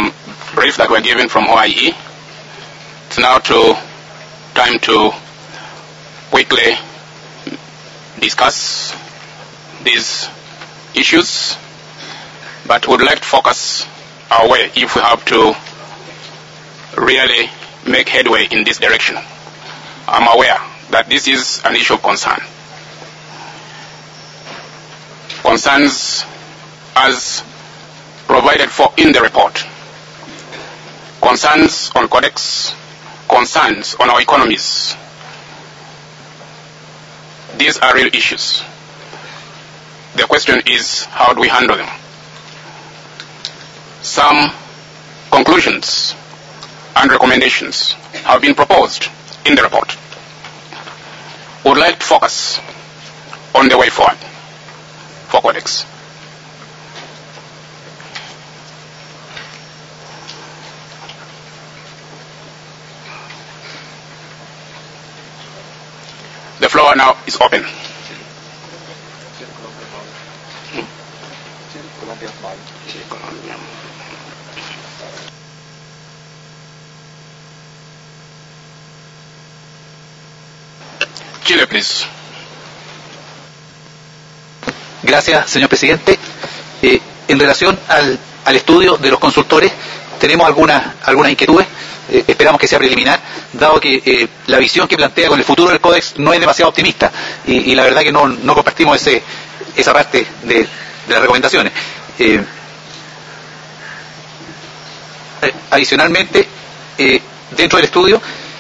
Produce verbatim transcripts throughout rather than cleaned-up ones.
um, brief that were given from O I E. It's now to time to quickly discuss these issues, but would like to focus our way if we have to really make headway in this direction. I'm aware that this is an issue of concern. Concerns as provided for in the report. Concerns on codex, concerns on our economies. These are real issues. The question is, how do we handle them? Some conclusions and recommendations have been proposed in the report. We would like to focus on the way forward for codex. The floor now is open. Chile, please. Gracias, señor presidente. Eh, en relación al, al estudio de los consultores, tenemos algunas algunas inquietudes. Eh, esperamos que sea preliminar, dado que eh, la visión que plantea con el futuro del Códex no es demasiado optimista, y, y la verdad que no, no compartimos ese, esa parte de, de las recomendaciones. Eh, adicionalmente, eh, dentro del estudio,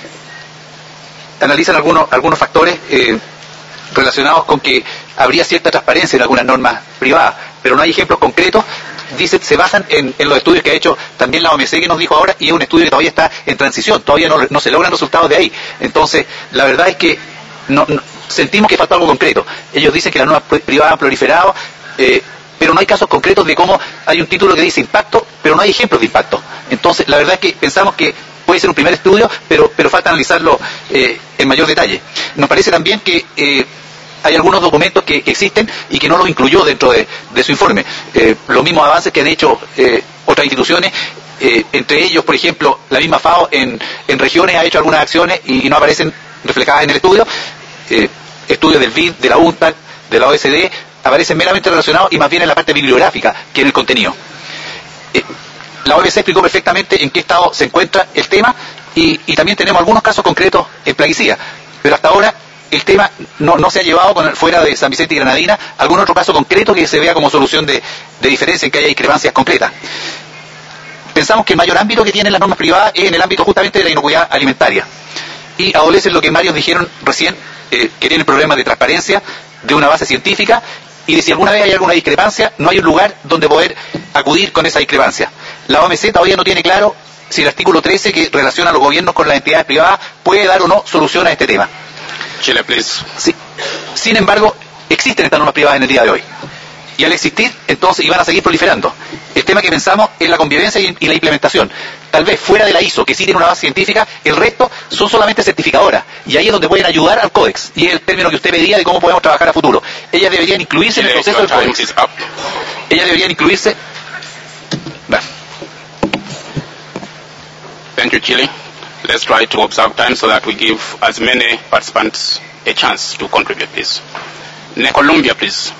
analizan algunos, algunos factores eh, relacionados con que habría cierta transparencia en algunas normas privadas, pero no hay ejemplos concretos. Dice, se basan en, en los estudios que ha hecho también la O M C, que nos dijo ahora, y es un estudio que todavía está en transición, todavía no, no se logran resultados de ahí. Entonces, la verdad es que no, no, sentimos que falta algo concreto. Ellos dicen que las normas privadas han proliferado, eh, pero no hay casos concretos de cómo hay un título que dice impacto, pero no hay ejemplos de impacto. Entonces, la verdad es que pensamos que puede ser un primer estudio, pero, pero falta analizarlo eh, en mayor detalle. Nos parece también que eh, hay algunos documentos que, que existen y que no los incluyó dentro de, de su informe. Eh, los mismos avances que han hecho eh, otras instituciones, eh, entre ellos, por ejemplo, la misma FAO en, en regiones ha hecho algunas acciones y, y no aparecen reflejadas en el estudio. Eh, estudios del B I D, de la UNCTAD, de la O E C D, aparecen meramente relacionados y más bien en la parte bibliográfica que en el contenido. Eh, la O M C explicó perfectamente en qué estado se encuentra el tema y, y también tenemos algunos casos concretos en plaguicida, pero hasta ahora el tema no, no se ha llevado con, fuera de San Vicente y Granadina, algún otro caso concreto que se vea como solución de, de diferencia, en que haya discrepancias concretas. Pensamos que el mayor ámbito que tienen las normas privadas es en el ámbito justamente de la inocuidad alimentaria. Y adolece lo que varios dijeron recién, eh, que tiene el problema de transparencia, de una base científica, y de si alguna vez hay alguna discrepancia, no hay un lugar donde poder acudir con esa discrepancia. La O M C todavía no tiene claro si el artículo trece, que relaciona a los gobiernos con las entidades privadas, puede dar o no solución a este tema. Chile, please. Sí. Sin embargo, existen estas normas privadas en el día de hoy. Y al existir, entonces, y van a seguir proliferando. El tema que pensamos es la convivencia y, y la implementación. Tal vez fuera de la I S O, que sí tiene una base científica, el resto son solamente certificadoras. Y ahí es donde pueden ayudar al Códex. Y es el término que usted pedía de cómo podemos trabajar a futuro. Ellas deberían incluirse en el proceso del Códex. Ellas deberían incluirse... Bueno. Thank you, Chile. Let's try to observe time so that we give as many participants a chance to contribute, please. Colombia, please.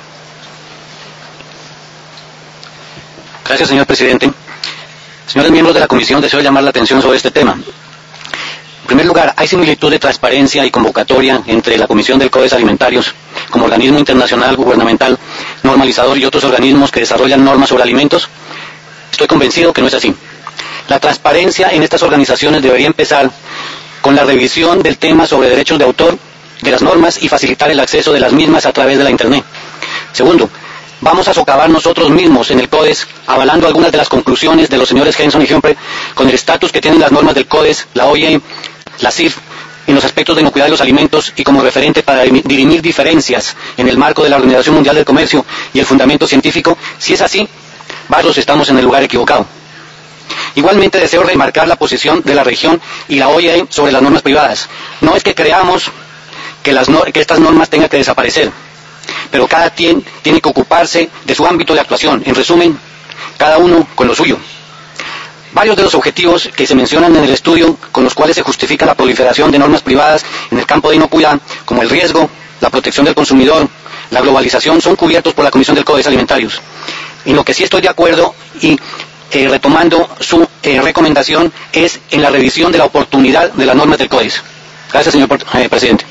Gracias, señor presidente. Señores miembros de la comisión, deseo llamar la atención sobre este tema. En primer lugar, hay similitud de transparencia y convocatoria entre la Comisión del Códex Alimentarios, como organismo internacional gubernamental, normalizador, y otros organismos que desarrollan normas sobre alimentos. Estoy convencido que no es así. La transparencia en estas organizaciones debería empezar con la revisión del tema sobre derechos de autor de las normas y facilitar el acceso de las mismas a través de la Internet. Segundo, vamos a socavar nosotros mismos en el Códex, avalando algunas de las conclusiones de los señores Henson y Humphrey con el estatus que tienen las normas del Códex, la O I E, la C I F, en los aspectos de inocuidad de los alimentos y como referente para dirimir diferencias en el marco de la Organización Mundial del Comercio y el fundamento científico. Si es así, varios estamos en el lugar equivocado. Igualmente deseo remarcar la posición de la región y la O I E sobre las normas privadas. No es que creamos que, las no, que estas normas tengan que desaparecer, pero cada quien tiene que ocuparse de su ámbito de actuación. En resumen, cada uno con lo suyo. Varios de los objetivos que se mencionan en el estudio, con los cuales se justifica la proliferación de normas privadas en el campo de inocuidad, como el riesgo, la protección del consumidor, la globalización, son cubiertos por la Comisión del Códex Alimentarios. En lo que sí estoy de acuerdo, y eh, retomando su eh, recomendación, es en la revisión de la oportunidad de las normas del Códex. Gracias, señor eh, presidente.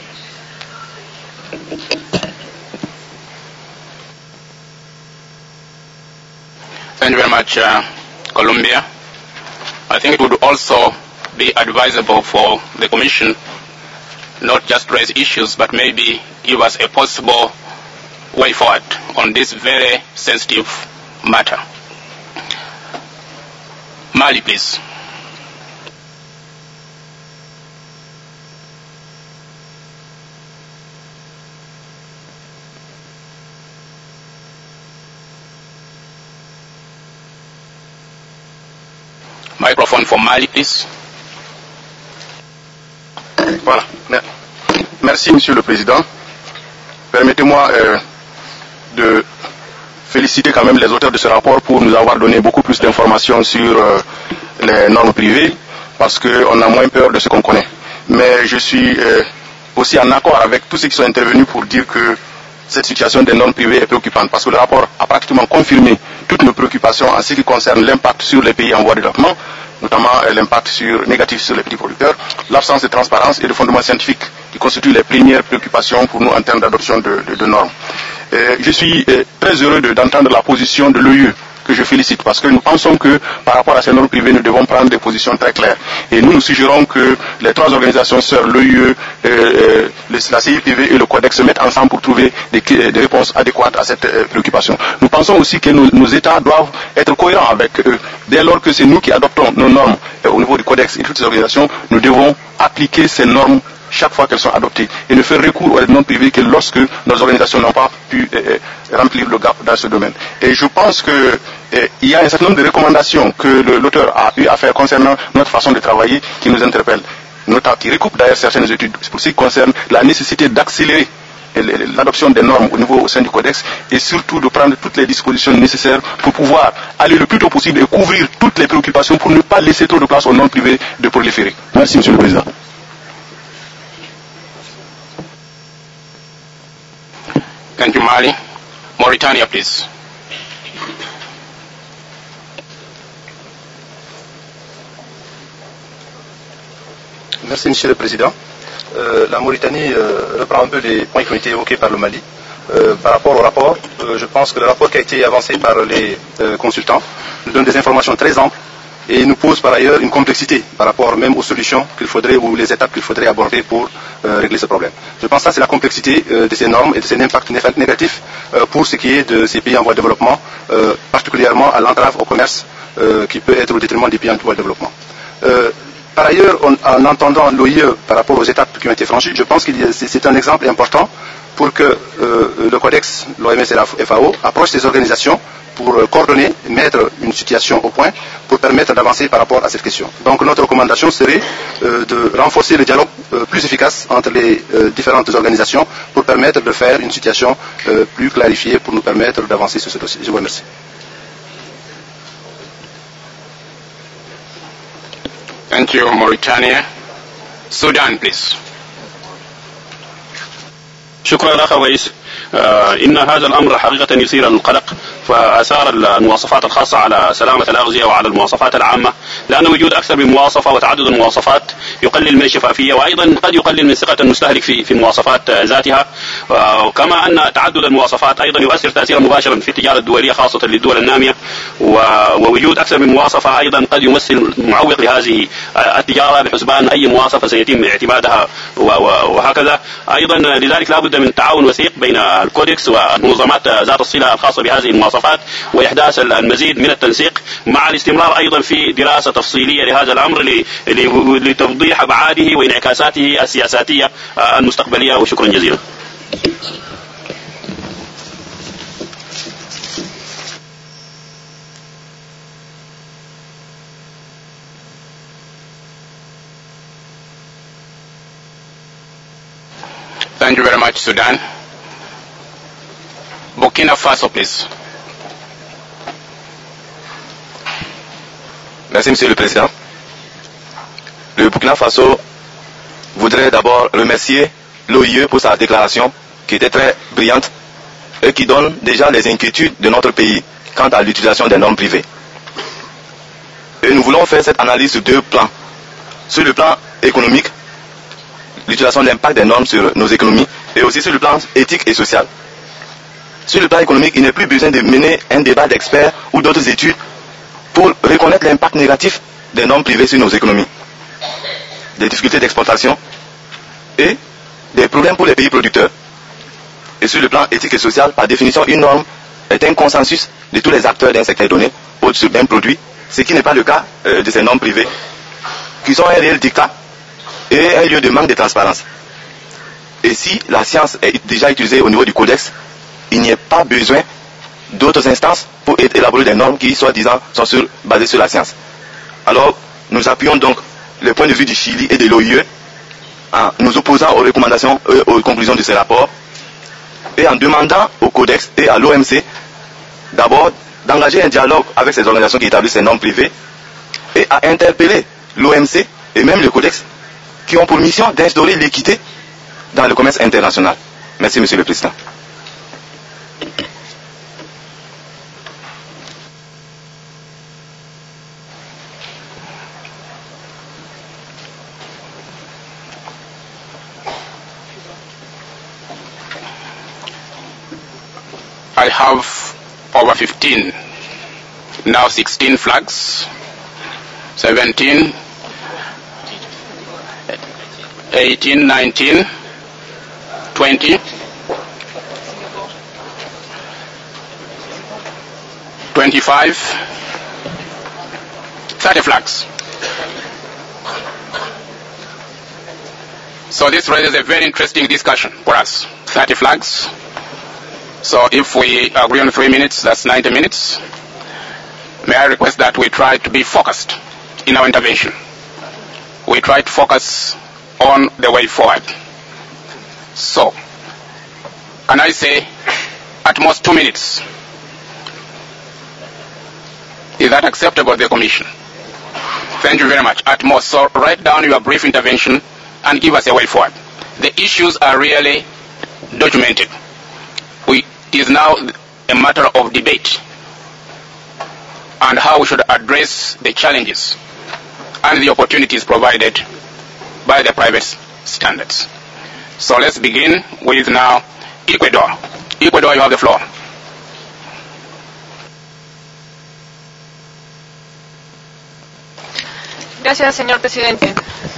Thank you very much, uh, Colombia. I think it would also be advisable for the Commission not just raise issues, but maybe give us a possible way forward on this very sensitive matter. Mali, please. Microphone for Mali, please. Voilà. Merci, Monsieur le Président. Permettez-moi euh, de féliciter quand même les auteurs de ce rapport pour nous avoir donné beaucoup plus d'informations sur euh, les normes privées, parce qu'on a moins peur de ce qu'on connaît. Mais je suis euh, aussi en accord avec tous ceux qui sont intervenus pour dire que cette situation des normes privées est préoccupante, parce que le rapport a pratiquement confirmé toutes nos préoccupations en ce qui concerne l'impact sur les pays en voie de développement, notamment euh, l'impact sur, négatif sur les petits producteurs, l'absence de transparence et de fondements scientifiques qui constituent les premières préoccupations pour nous en termes d'adoption de, de, de normes. Euh, je suis euh, très heureux d'entendre de, la position de l'O I E, que je félicite, parce que nous pensons que par rapport à ces normes privées, nous devons prendre des positions très claires. Et nous nous suggérons que les trois organisations sœurs, l'O I E, euh, la C I P V et le Codex se mettent ensemble pour trouver des, des réponses adéquates à cette euh, préoccupation. Nous pensons aussi que nos, nos États doivent être cohérents avec eux. Dès lors que c'est nous qui adoptons nos normes euh, au niveau du Codex et toutes ces organisations, nous devons appliquer ces normes chaque fois qu'elles sont adoptées, et ne faire recours aux normes privées que lorsque nos organisations n'ont pas pu euh, remplir le gap dans ce domaine. Et je pense qu'il euh, y a un certain nombre de recommandations que l'auteur a eu à faire concernant notre façon de travailler qui nous interpellent, notamment qui recoupent d'ailleurs certaines études pour ce qui concerne la nécessité d'accélérer l'adoption des normes au niveau au sein du Codex, et surtout de prendre toutes les dispositions nécessaires pour pouvoir aller le plus tôt possible et couvrir toutes les préoccupations pour ne pas laisser trop de place aux normes privées de proliférer. Merci, Monsieur le Président. Thank you, Mali. Mauritania, please. Merci, Monsieur le Président. Euh, la Mauritanie euh, reprend un peu les points qui ont été évoqués par le Mali. Euh, par rapport au rapport, euh, je pense que le rapport qui a été avancé par les euh, consultants nous donne des informations très amples et nous pose par ailleurs une complexité par rapport même aux solutions qu'il faudrait ou les étapes qu'il faudrait aborder pour euh, régler ce problème. Je pense que ça c'est la complexité euh, de ces normes et de ces impacts négatifs euh, pour ce qui est de ces pays en voie de développement, euh, particulièrement à l'entrave au commerce euh, qui peut être au détriment des pays en voie de développement. Euh, par ailleurs, on, en entendant l'O I E par rapport aux étapes qui ont été franchies, je pense que c'est un exemple important pour que euh, le Codex, l'O M S et la F A O approchent ces organisations pour euh, coordonner, mettre une situation au point pour permettre d'avancer par rapport à cette question. Donc notre recommandation serait euh, de renforcer le dialogue euh, plus efficace entre les euh, différentes organisations pour permettre de faire une situation euh, plus clarifiée pour nous permettre d'avancer sur ce dossier. Je vous remercie. Thank you, Mauritania. Sudan, please. شكرا أخ رئيس. آه إن هذا الأمر حقيقة يثير القلق، فأثار المواصفات الخاصة على سلامة الأغذية وعلى المواصفات العامة، لأن وجود أكثر من مواصفة وتعدد المواصفات يقلل من الشفافية، وأيضا قد يقلل من ثقة المستهلك في في المواصفات ذاتها، وكما أن تعدد المواصفات أيضا يؤثر تأثيرا مباشرا في التجارة الدولية خاصة للدول النامية، ووجود أكثر من مواصفة أيضا قد يمثل معوق لهذه التجارة بحسبان أي مواصفة سيتم اعتمادها وهكذا. أيضا لذلك لا بد من تعاون وثيق بين الكودكس والمنظمات ذات الصلة الخاصة بهذه المواصفات، وإحداث المزيد من التنسيق مع الاستمرار أيضا في دراسة تفصيلية لهذا الأمر لتوضيح أبعاده وانعكاساته السياساتية المستقبلية. وشكرا جزيلا. Thank you very much, Sudan. Burkina Faso, please. Merci, Monsieur le Président. Le Burkina Faso voudrait d'abord remercier l'O I E pour sa déclaration qui était très brillante et qui donne déjà les inquiétudes de notre pays quant à l'utilisation des normes privées. Et nous voulons faire cette analyse sur deux plans. Sur le plan économique, l'utilisation de l'impact des normes sur nos économies, et aussi sur le plan éthique et social. Sur le plan économique, il n'est plus besoin de mener un débat d'experts ou d'autres études pour reconnaître l'impact négatif des normes privées sur nos économies, des difficultés d'exportation et des problèmes pour les pays producteurs. Et sur le plan éthique et social, par définition, une norme est un consensus de tous les acteurs d'un secteur donné pour ce même produit, ce qui n'est pas le cas euh, de ces normes privées, qui sont un réel dictat et un lieu de manque de transparence. Et si la science est déjà utilisée au niveau du codex, il n'y a pas besoin d'autres instances pour élaborer des normes qui, soi-disant, sont sur, basées sur la science. Alors, nous appuyons donc le point de vue du Chili et de l'O I E en nous opposant aux recommandations et aux conclusions de ces rapports et en demandant au codex et à l'O M C d'abord d'engager un dialogue avec ces organisations qui établissent ces normes privées et à interpeller l'O M C et même le codex qui ont pour mission d'instaurer l'équité dans le commerce international. Merci, Monsieur le Président. I have over fifteen, now sixteen flags, seventeen, eighteen, nineteen, twenty, twenty-five, thirty flags. So this raises a very interesting discussion for us. thirty flags. So if we agree on three minutes, that's ninety minutes. May I request that we try to be focused in our intervention. We try to focus on the way forward. So, can I say at most two minutes? Is that acceptable to the Commission? Thank you very much. At most. So write down your brief intervention and give us a way forward. The issues are really documented. We, it is now a matter of debate and how we should address the challenges and the opportunities provided by the private standards. So let's begin with now Ecuador. Ecuador, you have the floor. Gracias, señor presidente.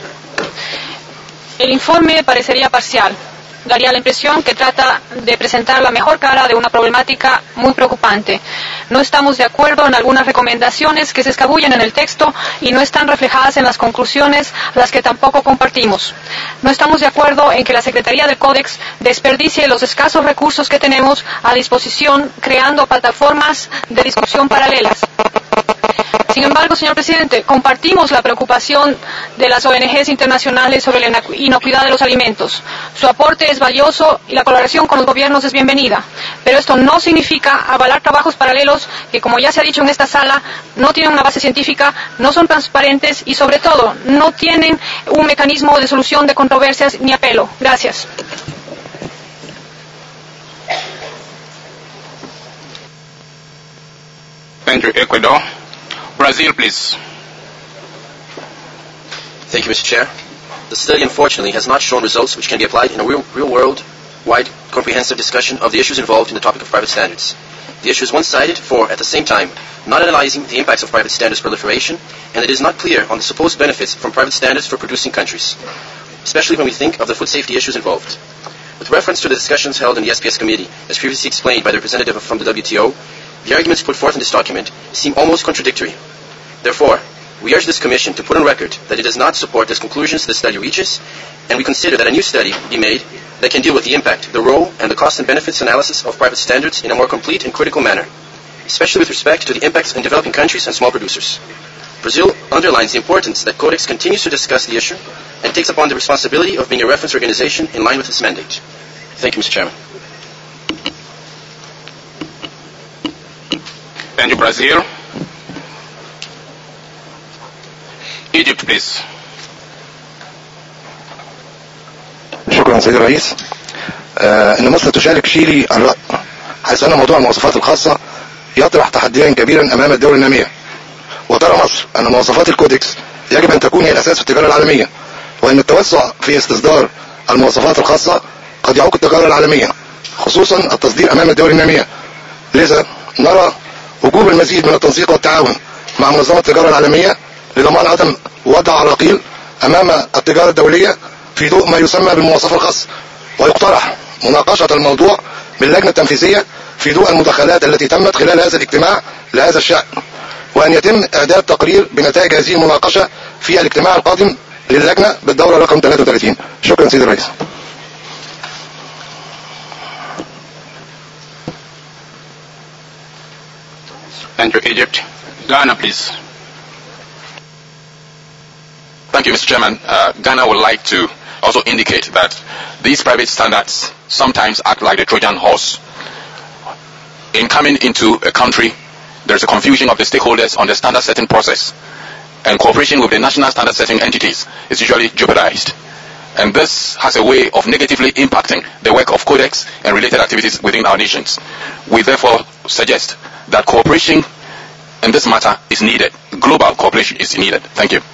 El informe parecería parcial. Daría la impresión que trata de presentar la mejor cara de una problemática muy preocupante. No estamos de acuerdo en algunas recomendaciones que se escabullen en el texto y no están reflejadas en las conclusiones, las que tampoco compartimos. No estamos de acuerdo en que la Secretaría del Códex desperdicie los escasos recursos que tenemos a disposición creando plataformas de discusión paralelas. Sin embargo, señor presidente, compartimos la preocupación de las O N Ges internacionales sobre la inocuidad de los alimentos. Su aporte es valioso y la colaboración con los gobiernos es bienvenida. Pero esto no significa avalar trabajos paralelos que, como ya se ha dicho en esta sala, no tienen una base científica, no son transparentes y, sobre todo, no tienen un mecanismo de solución de controversias ni apelo. Gracias. Thank you, Ecuador. Brazil, please. Thank you, Mister Chair. The study, unfortunately, has not shown results which can be applied in a real, real world-wide comprehensive discussion of the issues involved in the topic of private standards. The issue is one-sided for, at the same time, not analyzing the impacts of private standards proliferation, and it is not clear on the supposed benefits from private standards for producing countries, especially when we think of the food safety issues involved. With reference to the discussions held in the S P S committee, as previously explained by the representative from the W T O, the arguments put forth in this document seem almost contradictory. Therefore, we urge this Commission to put on record that it does not support the conclusions the study reaches, and we consider that a new study be made that can deal with the impact, the role, and the cost and benefits analysis of private standards in a more complete and critical manner, especially with respect to the impacts in developing countries and small producers. Brazil underlines the importance that Codex continues to discuss the issue and takes upon the responsibility of being a reference organization in line with its mandate. Thank you, Mister Chairman. Thank you, Brazil. Egypt, please. شكرا سيد الرئيس. آه ان مصر تشارك شيلي الرأي حيث ان موضوع المواصفات الخاصة يطرح تحديا كبيرا امام الدول النامية، وترى مصر ان مواصفات الكودكس يجب ان تكون هي الاساس في التجارة العالمية، وان التوسع في استصدار المواصفات الخاصة قد يعوق التجارة العالمية خصوصا التصدير امام الدول النامية. لذا نرى وجوب المزيد من التنسيق والتعاون مع منظمة التجارة العالمية لضمان عدم وضع عراقيل امام التجارة الدولية في ضوء ما يسمى بالمواصفة الخاصة، ويقترح مناقشة الموضوع باللجنة التنفيذية في ضوء المداخلات التي تمت خلال هذا الاجتماع لهذا الشأن، وأن يتم إعداد تقرير بنتائج هذه المناقشة في الاجتماع القادم للجنة بالدورة رقم ثلاثة وثلاثين. شكرا سيد الرئيس. Thank you, Egypt. Ghana, please. Thank you, Mister Chairman. Uh, Ghana would like to also indicate that these private standards sometimes act like the Trojan horse. In coming into a country, there's a confusion of the stakeholders on the standard setting process, and cooperation with the national standard setting entities is usually jeopardized. And this has a way of negatively impacting the work of Codex and related activities within our nations. We therefore suggest that cooperation in this matter is needed. Global cooperation is needed. Thank you.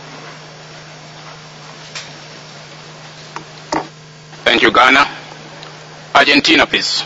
Thank you, Ghana. Argentina, please.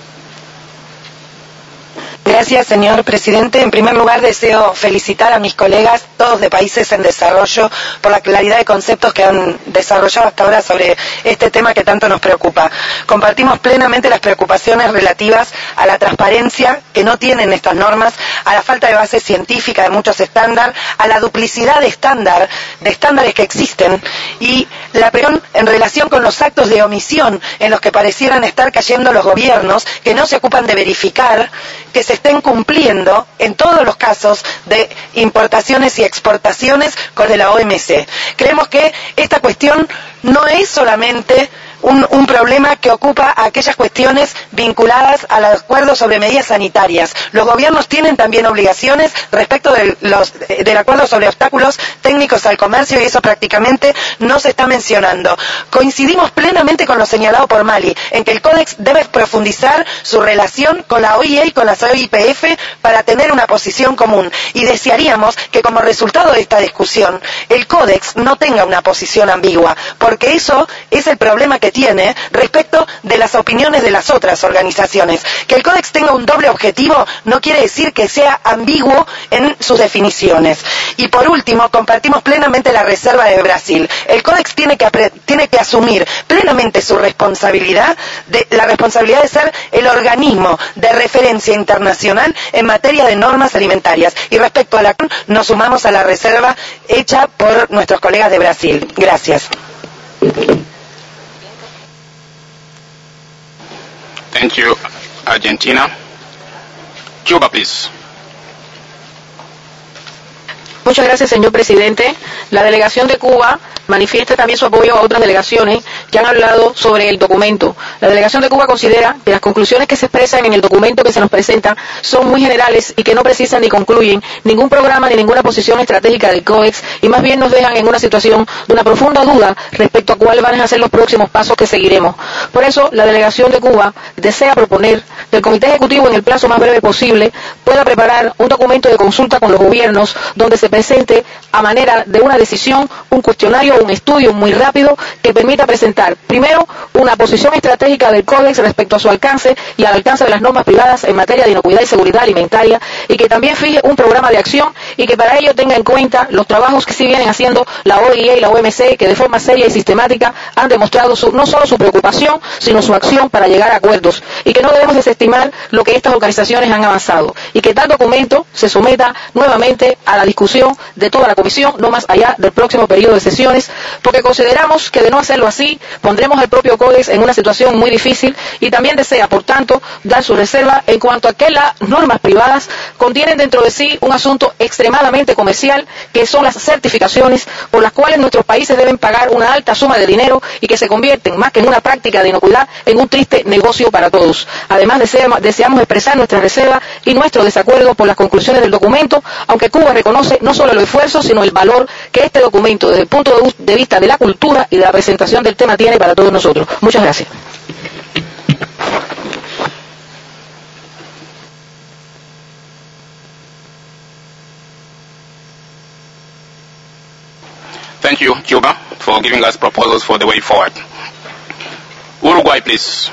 Gracias, señor presidente. En primer lugar, deseo felicitar a mis colegas, todos de países en desarrollo, por la claridad de conceptos que han desarrollado hasta ahora sobre este tema que tanto nos preocupa. Compartimos plenamente las preocupaciones relativas a la transparencia que no tienen estas normas, a la falta de base científica de muchos estándares, a la duplicidad de estándar, de estándares que existen, y la presión en relación con los actos de omisión en los que parecieran estar cayendo los gobiernos, que no se ocupan de verificar que se estén cumpliendo en todos los casos de importaciones y exportaciones con la O M C. Creemos que esta cuestión no es solamente Un, un problema que ocupa a aquellas cuestiones vinculadas al acuerdo sobre medidas sanitarias. Los gobiernos tienen también obligaciones respecto de los, del acuerdo sobre obstáculos técnicos al comercio, y eso prácticamente no se está mencionando. Coincidimos plenamente con lo señalado por Mali, en que el Códex debe profundizar su relación con la O I E y con la O I P F para tener una posición común, y desearíamos que como resultado de esta discusión el Códex no tenga una posición ambigua, porque eso es el problema que tiene respecto de las opiniones de las otras organizaciones. Que el Códex tenga un doble objetivo no quiere decir que sea ambiguo en sus definiciones. Y por último, compartimos plenamente la reserva de Brasil. El Códex tiene que, tiene que asumir plenamente su responsabilidad, de, la responsabilidad de ser el organismo de referencia internacional en materia de normas alimentarias. Y respecto a la nos sumamos a la reserva hecha por nuestros colegas de Brasil. Gracias. Thank you, Argentina. Cuba, please. Muchas gracias, señor presidente. La delegación de Cuba manifiesta también su apoyo a otras delegaciones que han hablado sobre el documento. La delegación de Cuba considera que las conclusiones que se expresan en el documento que se nos presenta son muy generales y que no precisan ni concluyen ningún programa ni ninguna posición estratégica del COEX, y más bien nos dejan en una situación de una profunda duda respecto a cuáles van a ser los próximos pasos que seguiremos. Por eso, la delegación de Cuba desea proponer que el Comité Ejecutivo, en el plazo más breve posible, pueda preparar un documento de consulta con los gobiernos donde se presente a manera de una decisión, un cuestionario, un estudio muy rápido que permita presentar, primero, una posición estratégica del Códex respecto a su alcance y al alcance de las normas privadas en materia de inocuidad y seguridad alimentaria, y que también fije un programa de acción y que para ello tenga en cuenta los trabajos que sí vienen haciendo la O I E y la O M C, que de forma seria y sistemática han demostrado su, no solo su preocupación, sino su acción para llegar a acuerdos, y que no debemos desestimar lo que estas organizaciones han avanzado, y que tal documento se someta nuevamente a la discusión de toda la Comisión, no más allá del próximo periodo de sesiones, porque consideramos que de no hacerlo así, pondremos al propio Códex en una situación muy difícil, y también desea, por tanto, dar su reserva en cuanto a que las normas privadas contienen dentro de sí un asunto extremadamente comercial, que son las certificaciones, por las cuales nuestros países deben pagar una alta suma de dinero y que se convierten, más que en una práctica de inocuidad, en un triste negocio para todos. Además, deseamos, deseamos expresar nuestra reserva y nuestro desacuerdo por las conclusiones del documento, aunque Cuba reconoce no no solo los esfuerzos, sino el valor que este documento, desde el punto de vista de la cultura y de la presentación del tema, tiene para todos nosotros. Muchas gracias. Thank you, Cuba, for giving us proposals for the way forward. Uruguay, please.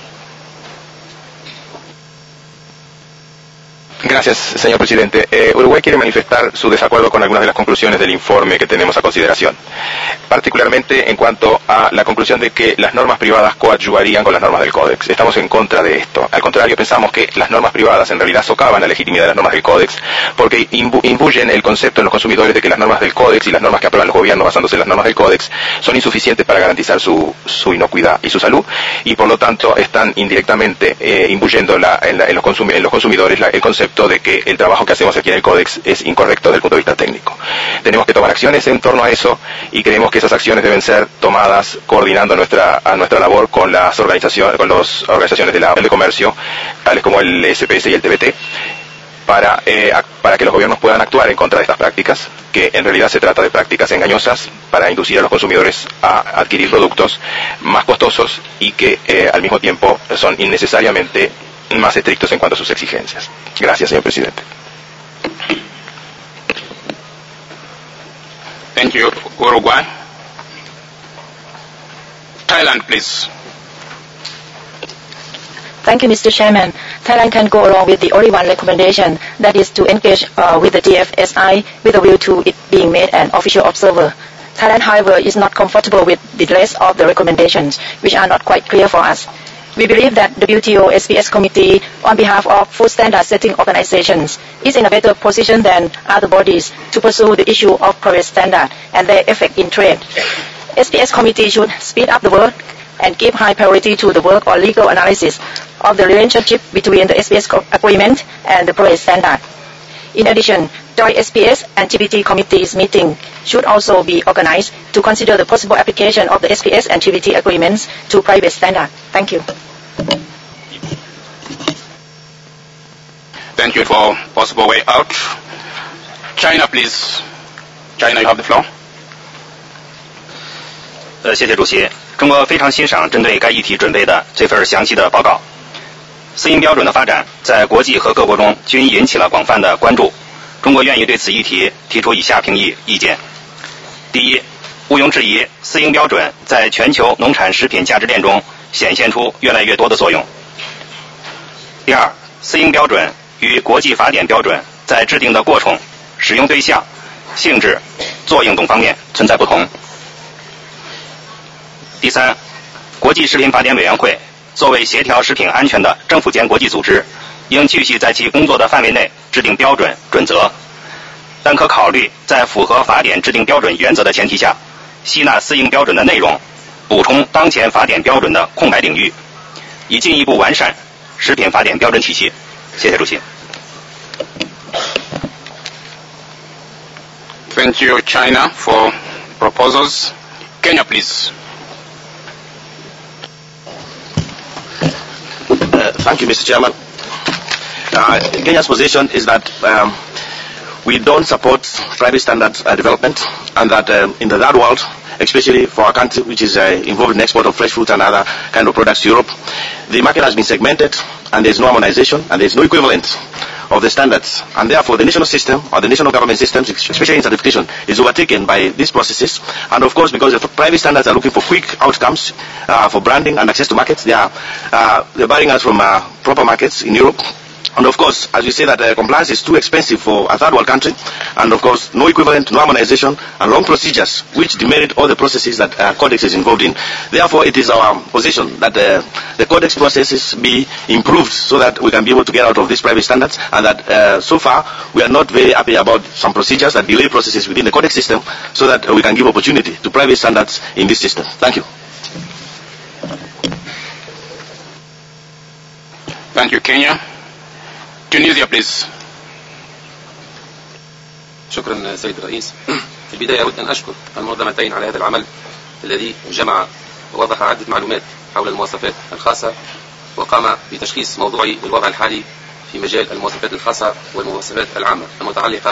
Gracias, señor presidente. Eh, Uruguay quiere manifestar su desacuerdo con algunas de las conclusiones del informe que tenemos a consideración, particularmente en cuanto a la conclusión de que las normas privadas coadyuvarían con las normas del Códex. Estamos en contra de esto. Al contrario, pensamos que las normas privadas en realidad socavan la legitimidad de las normas del Códex, porque imbu imbuyen el concepto en los consumidores de que las normas del Códex y las normas que aprueban los gobiernos basándose en las normas del Códex son insuficientes para garantizar su, su inocuidad y su salud, y por lo tanto están indirectamente eh, imbuyendo la, en, la, en, los en los consumidores la, el concepto de que el trabajo que hacemos aquí en el Códex es incorrecto desde el punto de vista técnico. Tenemos que tomar acciones en torno a eso y creemos que esas acciones deben ser tomadas coordinando nuestra, a nuestra labor con las organizaciones, con las organizaciones de la de comercio, tales como el S P S y el T B T, para, eh, para que los gobiernos puedan actuar en contra de estas prácticas, que en realidad se trata de prácticas engañosas para inducir a los consumidores a adquirir productos más costosos y que eh, al mismo tiempo son innecesariamente más estrictos en cuanto a sus exigencias. Gracias, señor presidente. Thank you, Uruguay. Thailand, please. Thank you, Mister Chairman. Thailand can go along with the only one recommendation, that is to engage uh, with the T F S I with a view to it being made an official observer. Thailand, however, is not comfortable with the rest of the recommendations, which are not quite clear for us. We believe that the W T O S P S Committee, on behalf of food standard setting organizations, is in a better position than other bodies to pursue the issue of private standard and their effect in trade. S P S Committee should speed up the work and give high priority to the work or legal analysis of the relationship between the S P S agreement and the private standard. In addition, joint S P S and T B T committees meeting should also be organized to consider the possible application of the S P S and T B T agreements to private standard. Thank you. Thank you for possible way out. China, please. China, you have the floor. 呃，谢谢主席。中国非常欣赏针对该议题准备的这份详细的报告。私营标准的发展在国际和各国中均引起了广泛的关注。中国愿意对此议题提出以下评议意见：第一，毋庸置疑，私营标准在全球农产食品价值链中显现出越来越多的作用。第二，私营标准与国际法典标准在制定的过程、使用对象、性质、作用等方面存在不同。第三，国际食品法典委员会作为协调食品安全的政府间国际组织，应继续在其工作的范围内制定标准准则，但可考虑在符合法典制定标准原则的前提下，吸纳私营标准的内容，补充当前法典标准的空白领域，以进一步完善食品法典标准体系。谢谢主席。 Thank you, China, for proposals. Kenya, please. Uh, thank you, Mister Chairman. Uh, Kenya's position is that um, we don't support private standard uh, development, and that um, in the third world, especially for our country, which is uh, involved in export of fresh fruit and other kind of products to Europe, the market has been segmented, and there's no harmonization, and there's no equivalent of the standards, and therefore the national system or the national government systems, especially in certification, is overtaken by these processes. And of course, because the private standards are looking for quick outcomes uh, for branding and access to markets, they are uh, they're barring us from uh, proper markets in Europe. And of course, as we say that uh, compliance is too expensive for a third world country, and of course, no equivalent, no harmonization, and long procedures, which demerit all the processes that uh, Codex is involved in. Therefore, it is our position that uh, the Codex processes be improved so that we can be able to get out of these private standards, and that uh, so far, we are not very happy about some procedures that delay processes within the Codex system, so that uh, we can give opportunity to private standards in this system. Thank you. Thank you, Kenya. Tunisia, please. شكرا سيد الرئيس. في البداية أود أن أشكر المنظمتين على هذا العمل الذي جمع ووضح عدة معلومات حول المواصفات الخاصة، وقام بتشخيص موضوعي للوضع الحالي في مجال المواصفات الخاصة والمواصفات العامة المتعلقة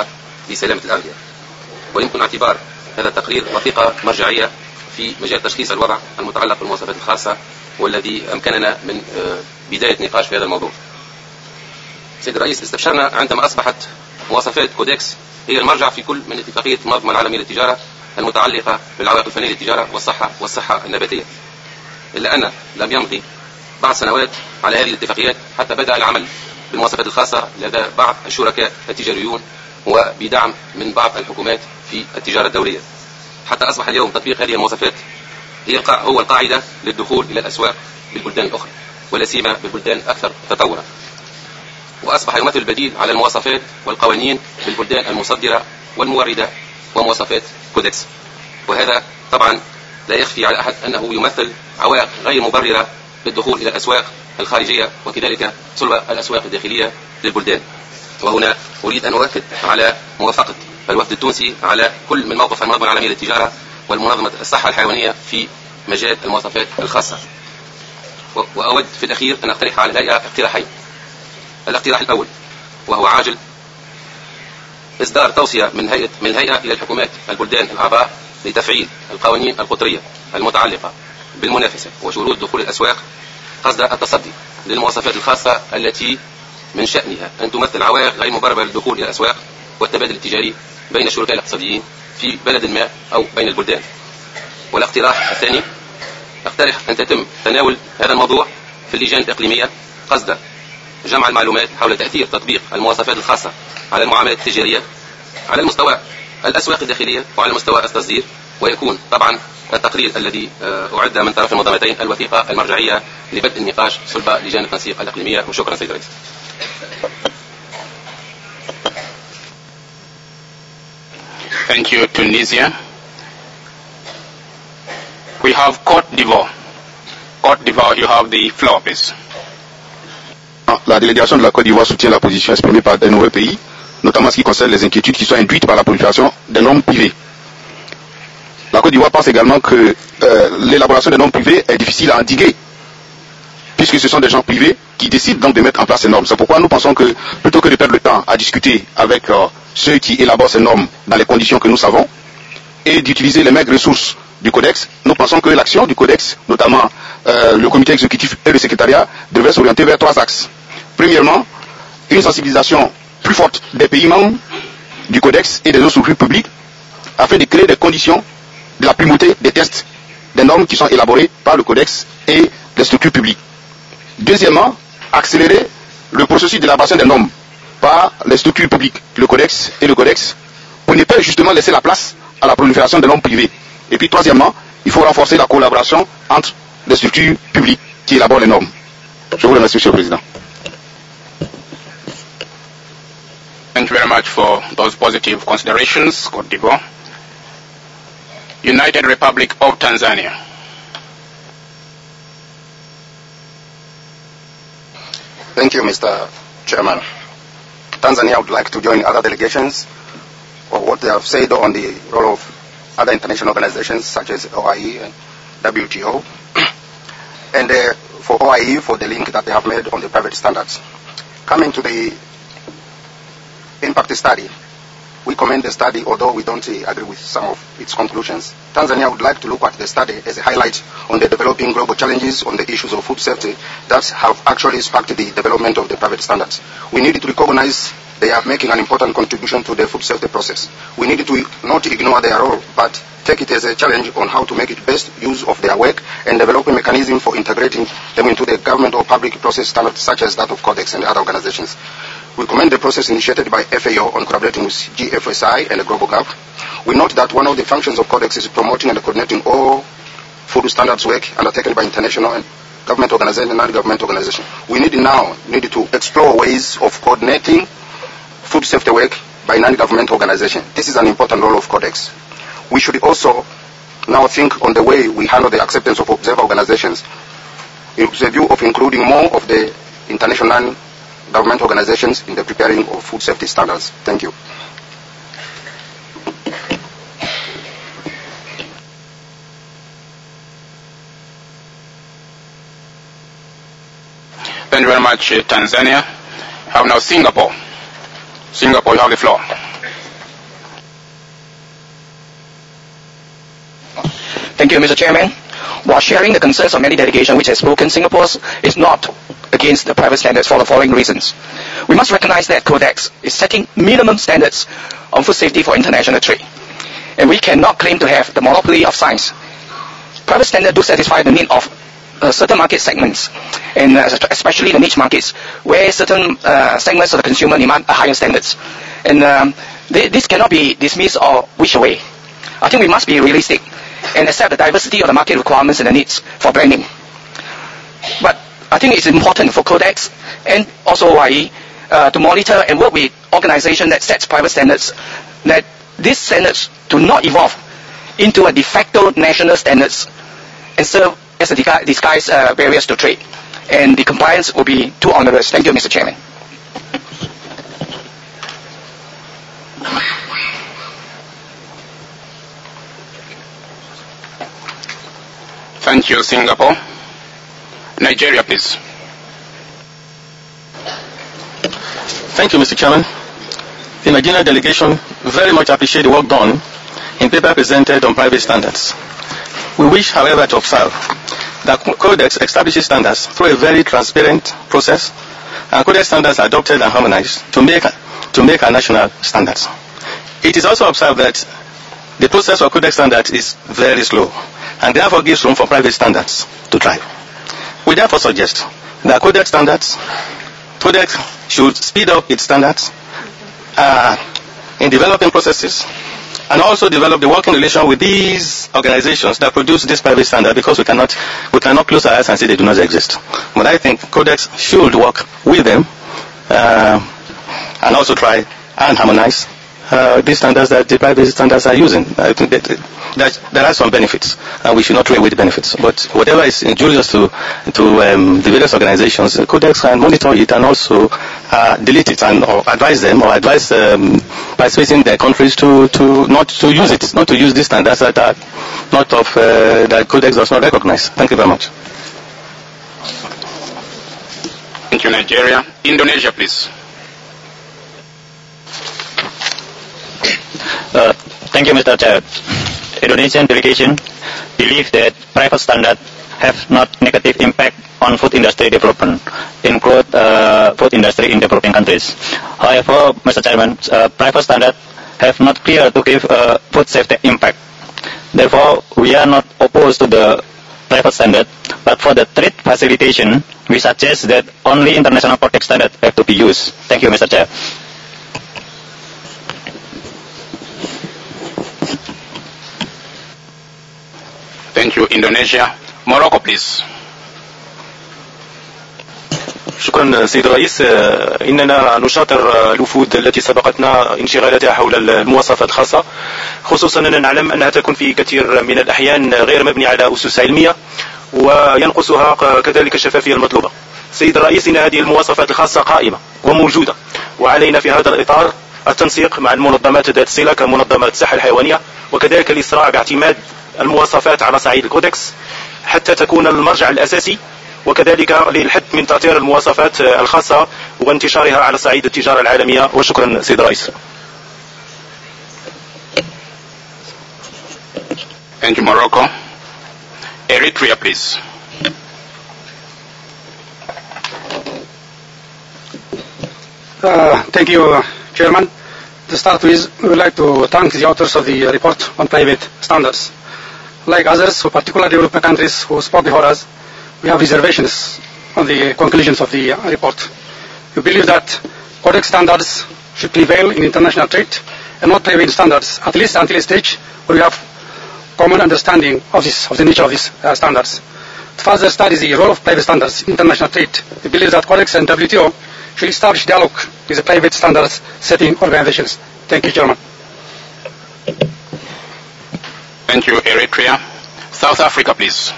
بسلامة الأغذية. ويمكن اعتبار هذا التقرير وثيقة مرجعية في مجال تشخيص الوضع المتعلق بالمواصفات الخاصة، والذي أمكننا من بداية نقاش في هذا الموضوع. سيد الرئيس، استبشرنا عندما أصبحت مواصفات كودكس هي المرجع في كل من اتفاقية المنظمة العالمية للتجارة المتعلقة بالعوائق الفنية للتجارة والصحة والصحة النباتية، إلا أن لم يمضي بعض سنوات على هذه الاتفاقيات حتى بدأ العمل بالمواصفات الخاصة لدى بعض الشركاء التجاريون وبدعم من بعض الحكومات في التجارة الدولية، حتى أصبح اليوم تطبيق هذه المواصفات هي هو القاعدة للدخول إلى الأسواق بالبلدان الأخرى، ولا سيما بالبلدان الأكثر تطورا، وأصبح يمثل البديل على المواصفات والقوانين بالبلدان المصدرة والموردة ومواصفات كودكس. وهذا طبعا لا يخفي على أحد أنه يمثل عوائق غير مبررة للدخول إلى الأسواق الخارجية وكذلك صلب الأسواق الداخلية للبلدان. وهنا أريد أن أؤكد على موافقة الوفد التونسي على كل من موقف المنظمة العالمية للتجارة والمنظمة الصحة الحيوانية في مجال المواصفات الخاصة. وأود في الأخير أن أقترح على الهيئة اقتراحين. الاقتراح الأول وهو عاجل: إصدار توصية من هيئة من الهيئة إلى الحكومات البلدان الأعضاء لتفعيل القوانين القطرية المتعلقة بالمنافسة وشروط دخول الأسواق قصد التصدي للمواصفات الخاصة التي من شأنها أن تمثل عوائق غير مبررة للدخول إلى الأسواق والتبادل التجاري بين الشركاء الاقتصاديين في بلد ما أو بين البلدان. والاقتراح الثاني: اقترح أن تتم تناول هذا الموضوع في اللجان الإقليمية قصد جمع المعلومات حول تأثير تطبيق المواصفات الخاصة على المعاملات التجارية على المستوى الأسواق الداخلية وعلى مستوى التصدير، ويكون طبعا التقرير الذي أعد من طرف المنظمتين الوثيقة المرجعية لبدء النقاش صلب لجان التنسيق الإقليمية. وشكرا سيد الرئيس. Thank you, Tunisia. We have Côte d'Ivoire. Côte d'Ivoire, you have the floor, please. La délégation de la Côte d'Ivoire soutient la position exprimée par des nouveaux pays, notamment en ce qui concerne les inquiétudes qui sont induites par la prolifération des normes privées. La Côte d'Ivoire pense également que euh, l'élaboration des normes privées est difficile à endiguer, puisque ce sont des gens privés qui décident donc de mettre en place ces normes. C'est pourquoi nous pensons que plutôt que de perdre le temps à discuter avec euh, ceux qui élaborent ces normes dans les conditions que nous savons, et d'utiliser les maigres ressources du Codex, nous pensons que l'action du Codex, notamment euh, le comité exécutif et le secrétariat, devrait s'orienter vers trois axes. Premièrement, une sensibilisation plus forte des pays membres du Codex et des autres structures publiques afin de créer des conditions de la primauté des tests des normes qui sont élaborées par le Codex et les structures publiques. Deuxièmement, accélérer le processus d'élaboration des normes par les structures publiques, le Codex et le Codex, pour ne pas justement laisser la place à la prolifération des normes privées. Et puis troisièmement, il faut renforcer la collaboration entre les structures publiques qui élaborent les normes. Je vous remercie, Monsieur le Président. Thank you very much for those positive considerations, Côte d'Ivoire. United Republic of Tanzania. Thank you, Mister Chairman. Tanzania would like to join other delegations or what they have said on the role of other international organizations such as O I E and W T O, and uh, for O I E for the link that they have made on the private standards. Coming to the impact study, we commend the study, although we don't uh, agree with some of its conclusions. Tanzania would like to look at the study as a highlight on the developing global challenges on the issues of food safety that have actually sparked the development of the private standards. We need to recognize they are making an important contribution to the food safety process. We need to not ignore their role, but take it as a challenge on how to make it best use of their work and develop a mechanism for integrating them into the government or public process standards such as that of Codex and other organizations. We commend the process initiated by F A O on collaborating with G F S I and the Global Gap. We note that one of the functions of Codex is promoting and coordinating all food standards work undertaken by international and government organizations and non-government organizations. We need now need to explore ways of coordinating food safety work by non-government organizations. This is an important role of Codex. We should also now think on the way we handle the acceptance of observer organizations with a view of including more of the international government organizations in the preparing of food safety standards. Thank you. Thank you very much, uh, Tanzania. I have now Singapore. Singapore, you have the floor. Thank you, Mister Chairman. While sharing the concerns of many delegations which have spoken, Singapore is not against the private standards for the following reasons. We must recognize that Codex is setting minimum standards on food safety for international trade. And we cannot claim to have the monopoly of science. Private standards do satisfy the need of uh, certain market segments, and uh, especially the niche markets, where certain uh, segments of the consumer demand higher standards. And um, they, this cannot be dismissed or wished away. I think we must be realistic and accept the diversity of the market requirements and the needs for branding. But I think it's important for Codex and also O I E uh, to monitor and work with organizations that sets private standards, that these standards do not evolve into a de facto national standards and serve as a disguised uh, barriers to trade. And the compliance will be too onerous. Thank you, Mister Chairman. Thank you, Singapore. Nigeria, please. Thank you, Mister Chairman. The Nigerian delegation very much appreciate the work done in paper presented on private standards. We wish, however, to observe that Codex establishes standards through a very transparent process, and Codex standards are adopted and harmonized to make, to make our national standards. It is also observed that the process for Codex standards is very slow, and therefore gives room for private standards to thrive. We therefore suggest that Codex standards, Codex should speed up its standards uh, in developing processes, and also develop the working relation with these organizations that produce this private standard, because we cannot we cannot close our eyes and say they do not exist. But I think Codex should work with them uh, and also try and harmonize uh, these standards that the private standards are using. I think that, that there are some benefits, and we should not trade with the benefits. But whatever is injurious to to um, the various organizations, Codex can monitor it and also uh, delete it and or advise them or advise um, participating their countries to, to not to use it, not to use these standards that are not of uh, that Codex does not recognize. Thank you very much. Thank you, Nigeria. Indonesia, please. Uh, thank you, Mister Chair. Indonesian delegation believe that private standards have not negative impact on food industry development, include uh, food industry in developing countries. However, Mister Chairman, uh, private standards have not clear to give uh, food safety impact. Therefore, we are not opposed to the private standard, but for the trade facilitation, we suggest that only international Codex standards have to be used. Thank you, Mister Chair. Thank you, Indonesia. Morocco, please. شكرا سيد الرئيس. إننا نشاطر الوفود التي سبقتنا انشغالاتها حول المواصفات الخاصة، خصوصا أننا نعلم أنها تكون في كثير من الأحيان غير مبنية على أسس علمية وينقصها كذلك الشفافية المطلوبة. سيد الرئيس، إن هذه المواصفات الخاصة قائمة وموجودة، وعلينا في هذا الإطار التنسيق مع المنظمات ذات الصلة كمنظمات الصحة الحيوانية، وكذلك الإسراع باعتماد المواصفات على صعيد الكودكس حتى تكون المرجع الأساسي، وكذلك للحد من تأثير المواصفات الخاصة وانتشارها على صعيد التجارة العالمية. وشكرا سيد الرئيس. Thank you, Morocco. Eritrea, please. Uh, thank you, uh, Chairman. To start with, we would like to thank the authors of the report on private standards. Like others, who particularly developing countries who spoke before us, we have reservations on the conclusions of the report. We believe that Codex standards should prevail in international trade and not private standards, at least until a stage where we have common understanding of this, of the nature of these uh, standards. To further study the role of private standards in international trade, we believe that Codex and W T O should establish dialogue with the private standards setting organizations. Thank you, Chairman. Thank you, Eritrea. South Africa, please.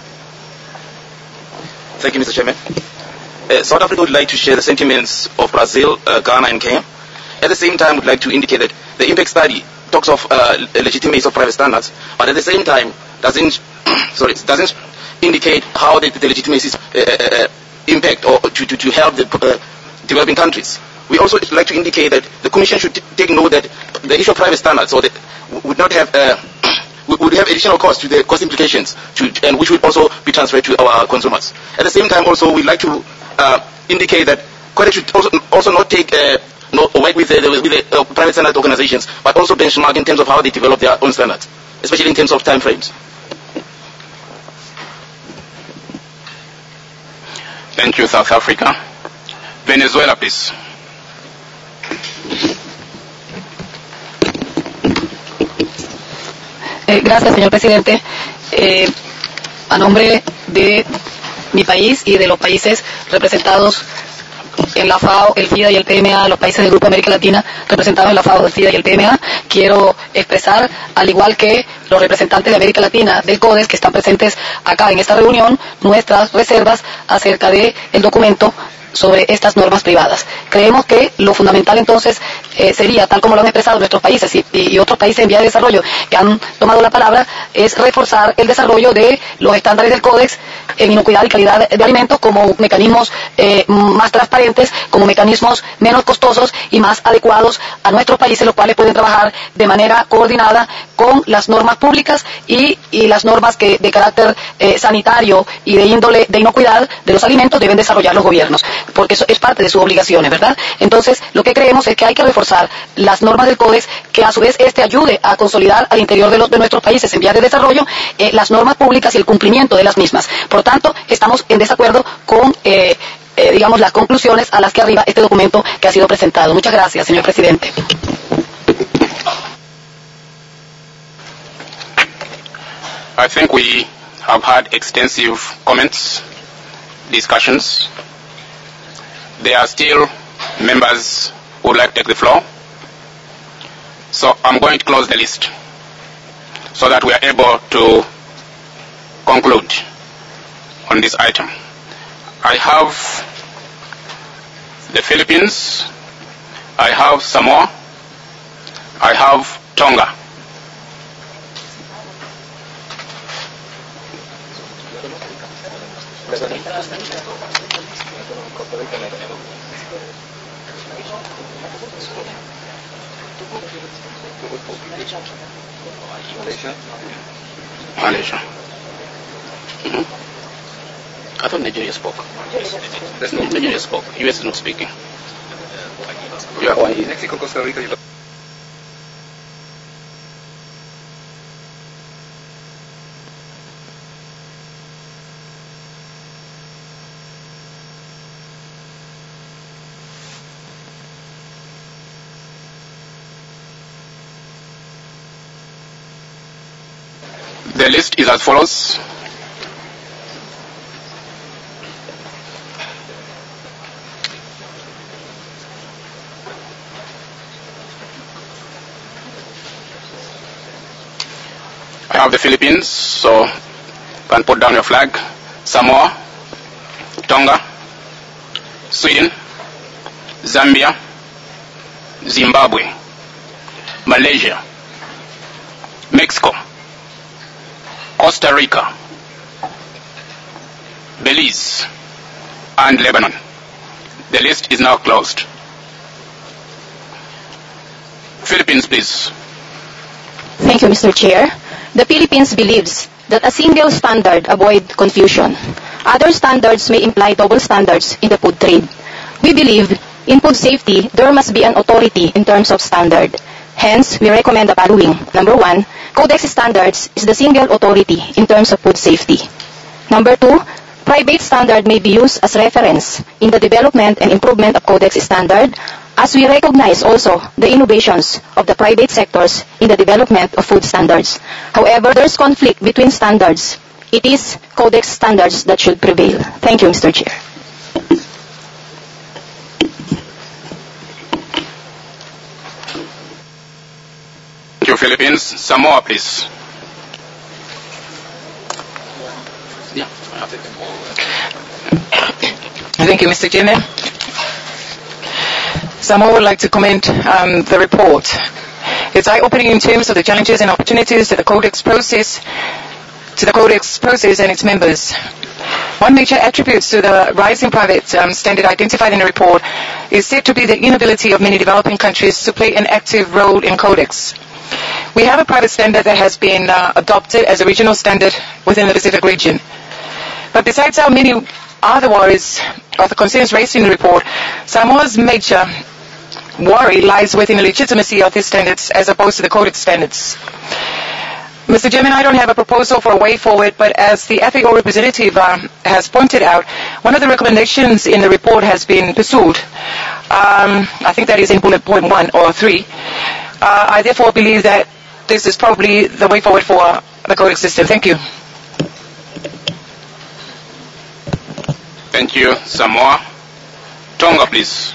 Thank you, Mister Chairman. Uh, South Africa would like to share the sentiments of Brazil, uh, Ghana, and Kenya. At the same time, would like to indicate that the impact study talks of uh, legitimacy of private standards, but at the same time doesn't sorry doesn't indicate how the, the legitimacy uh, uh, impact or to, to, to help the uh, developing countries. We also like to indicate that the Commission should t- take note that the issue of private standards or the, would not have uh, would have additional costs to the cost implications, to, and which would also be transferred to our consumers. At the same time, also, we'd like to uh, indicate that Codex should also, also not take uh, no, work with the, with the uh, private standard organizations, but also benchmark in terms of how they develop their own standards, especially in terms of time frames. Thank you, South Africa. Venezuela, please. Eh, gracias, señor presidente. Eh, a nombre de mi país y de los países representados en la FAO, el FIDA y el P M A, los países del Grupo América Latina representados en la FAO, el FIDA y el P M A, quiero expresar, al igual que los representantes de América Latina del CODEX que están presentes acá en esta reunión, nuestras reservas acerca del documento sobre estas normas privadas. Creemos que lo fundamental entonces eh, sería, tal como lo han expresado nuestros países y, y otros países en vía de desarrollo que han tomado la palabra, es reforzar el desarrollo de los estándares del Códex en inocuidad y calidad de alimentos como mecanismos eh, más transparentes, como mecanismos menos costosos y más adecuados a nuestros países, los cuales pueden trabajar de manera coordinada con las normas públicas y, y las normas que de carácter eh, sanitario y de índole de inocuidad de los alimentos deben desarrollar los gobiernos, porque eso es parte de sus obligaciones, ¿verdad? Entonces, lo que creemos es que hay que reforzar las normas del Códex, que a su vez este ayude a consolidar al interior de, los, de nuestros países en vías de desarrollo eh, las normas públicas y el cumplimiento de las mismas. Por lo tanto, estamos en desacuerdo con, eh, eh, digamos, las conclusiones a las que arriba este documento que ha sido presentado. Muchas gracias, señor presidente. I think we have had extensive comments, discussions. There are still members who would like to take the floor. So I'm going to close the list so that we are able to conclude on this item. I have the Philippines, I have Samoa, I have Tonga. Malaysia. Mm-hmm. I thought Nigeria spoke. There's no Nigeria spoke. U S is not speaking. Yeah. Hawaii, Mexico, Costa Rica. The list is as follows. I have the Philippines, so you can put down your flag. Samoa, Tonga, Sweden, Zambia, Zimbabwe, Malaysia, Mexico, Costa Rica, Belize, and Lebanon. The list is now closed. Philippines, please. Thank you, Mister Chair. The Philippines believes that a single standard avoids confusion. Other standards may imply double standards in the food trade. We believe in food safety there must be an authority in terms of standard. Hence, we recommend the following. Number one, Codex Standards is the single authority in terms of food safety. Number two, private standard may be used as reference in the development and improvement of Codex Standard, as we recognize also the innovations of the private sectors in the development of food standards. However, there's conflict between standards. It is Codex Standards that should prevail. Thank you, Mister Chair. Thank you, Philippines. Samoa, please. Yeah. Thank you, Mister Chairman. Samoa would like to comment on the report. It's eye-opening in terms of the challenges and opportunities to the Codex process, to the Codex process and its members. One major attribute to the rise in private um, standard identified in the report is said to be the inability of many developing countries to play an active role in Codex. We have a private standard that has been uh, adopted as a regional standard within the Pacific region. But besides how many other worries of the concerns raised in the report, Samoa's major worry lies within the legitimacy of these standards as opposed to the Codex standards. Mister Chairman, I don't have a proposal for a way forward, but as the ethical representative uh, has pointed out, one of the recommendations in the report has been pursued. Um, I think that is in bullet point one or three. Uh, I therefore believe that this is probably the way forward for uh, the Codex system. Thank you. Thank you, Samoa. Tonga, please.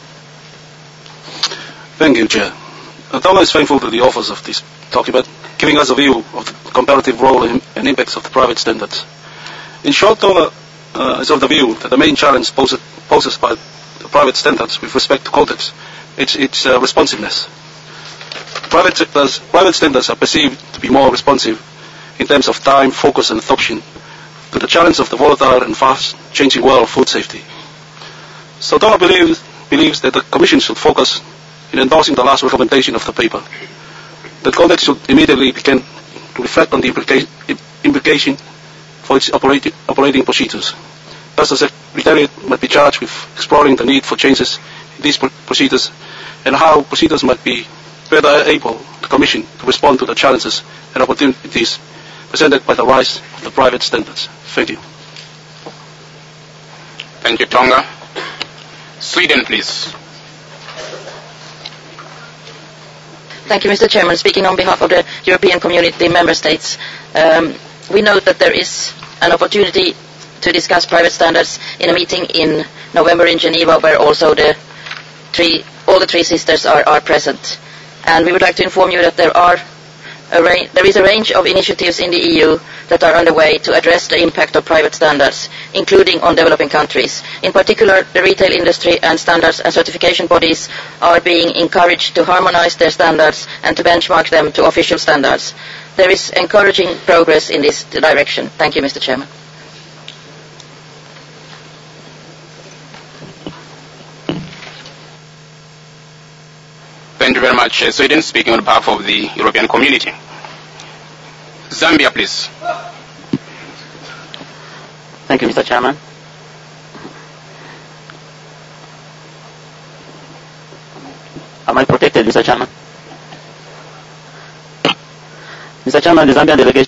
Thank you, Chair. Uh, Tonga is thankful to the authors of this document, giving us a view of the comparative role and impacts of the private standards. In short, Tonga uh, is of the view that the main challenge posed, poses by the private standards with respect to Codex is its uh, responsiveness. Private sectors, private standards are perceived to be more responsive in terms of time, focus and adoption to the challenge of the volatile and fast-changing world of food safety. So Tonga believes, believes that the Commission should focus in endorsing the last recommendation of the paper. The Codex should immediately begin to reflect on the implica implication for its operating, operating procedures. Thus, the Secretariat might be charged with exploring the need for changes in these procedures and how procedures might be better able the Commission to respond to the challenges and opportunities presented by the rise of the private standards. Thank you. Thank you, Tonga. Sweden, please. Thank you, Mister Chairman. Speaking on behalf of the European Community Member States, um, we note that there is an opportunity to discuss private standards in a meeting in November in Geneva, where also the three, all the three sisters are, are present. And we would like to inform you that there are a ra there is a range of initiatives in the E U that are underway to address the impact of private standards, including on developing countries. In particular, the retail industry and standards and certification bodies are being encouraged to harmonize their standards and to benchmark them to official standards. There is encouraging progress in this direction. Thank you, Mister Chairman. Thank you very much. Uh, Sweden, speaking on behalf of the European Community. Zambia, please. Thank you, Mister Chairman. Am I protected, Mister Chairman? Mister Chairman, the Zambian delegation